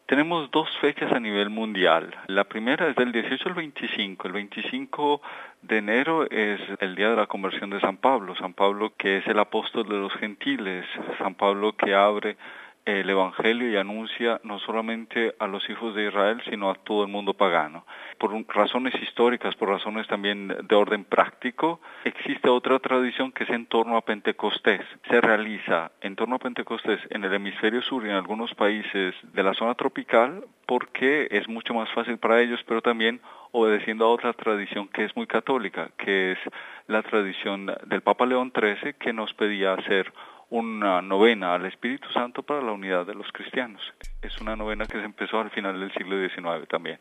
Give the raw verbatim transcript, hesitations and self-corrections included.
Tenemos dos fechas a nivel mundial. La primera es del dieciocho al veinticinco. El veinticinco de enero es el día de la conversión de San Pablo. San Pablo, que es el apóstol de los gentiles. San Pablo, que abre el Evangelio y anuncia no solamente a los hijos de Israel, sino a todo el mundo pagano. Por razones históricas, por razones también de orden práctico, existe otra tradición que es en torno a Pentecostés. Se realiza en torno a Pentecostés en el hemisferio sur y en algunos países de la zona tropical porque es mucho más fácil para ellos, pero también obedeciendo a otra tradición que es muy católica, que es la tradición del Papa León trece, que nos pedía hacer una novena al Espíritu Santo para la unidad de los cristianos. Es una novena que se empezó al final del siglo diecinueve también.